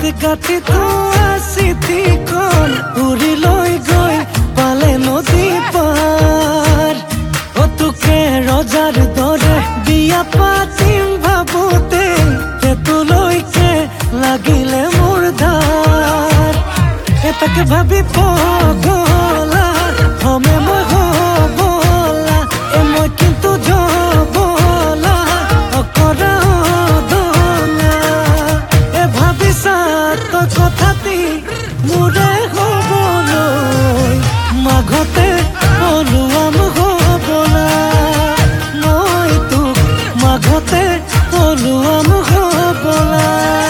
গাঁঠি থোৱা চিঠিখন উৰি লৈ গৈ পালে নদী পাৰ। তোকে ৰজাৰ দৰে বিয়া পাতিম ভাবোতে তেতুলৈকে লাগিলে মোৰ ধাৰ। এটাকে ভাবি পগলা হমে মই হবলা মই কিন্তু জবলা অকৰা অদলা। ভাবিছা তই কথাটি মোৰে হবলৈ মাঘতে পলুৱাম হবলা। মই তোক মাঘতে পলুৱাম হবলা।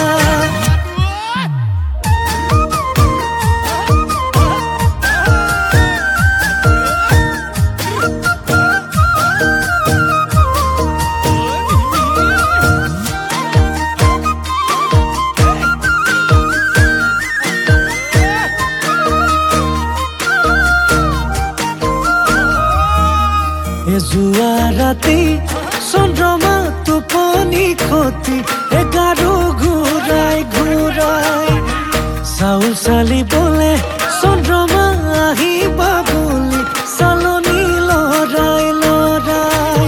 যোৱা ৰাতি চন্দ্ৰমা টোপনি খতি গাৰু ঘূৰাই ঘূৰাই চাউল চালিবলে চন্দ্ৰমা আহিবা বুলি চালনি লৰাই লৰাই।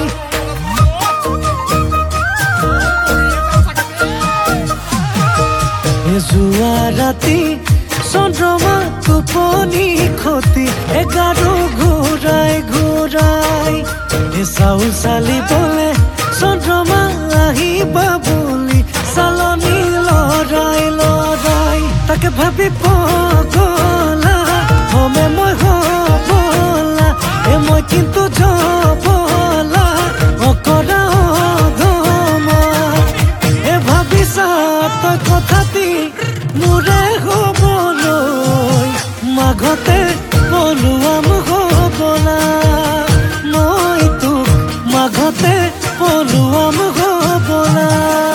যোৱা ৰাতি চন্দ্ৰমা টোপনি খতি গাৰু ঘূৰাই ঘূৰাই চাউল চালিবলে চন্দ্ৰমা আহিবা বুলি চালনি লৰাই লৰাই। তাকে ভাবি পগলা হমে মই হবলা মই কিন্তু জবলা অকৰা অধমা। ভাবিছা তই কথাটি মোৰে হবলৈ মাঘতে পলুৱাম হবলা। মই তোক মাঘতে পলুৱাম হবলা।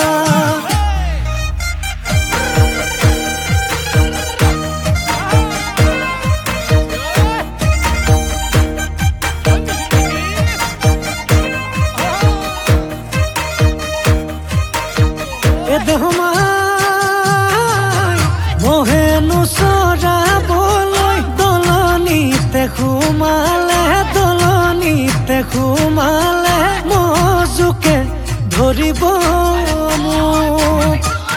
মহেনো চৰাবলৈ দলনিতে সোমালে দলনিতে সোমালে মজুকে ধৰিব মোক।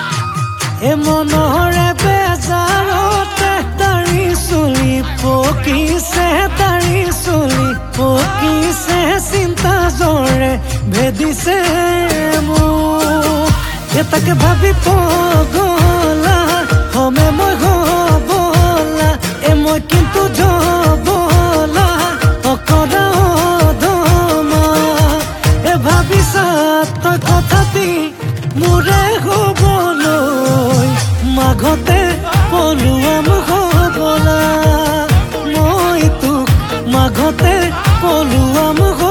মনৰে বেজাৰতে দাড়ি চুলি পকিছে দাড়ি চুলি পকিছে চিন্তা জ্বৰে ভেদিছে মোক। এটাকে ভাবি পগলা হমে মই হবলা মই কিন্তু জবলা অকৰা অধমা। ভাবিছা তই কথাটি মোৰে হবলৈ মাঘতে পলুৱাম হবলা। মই তোক মাঘতে পলুৱাম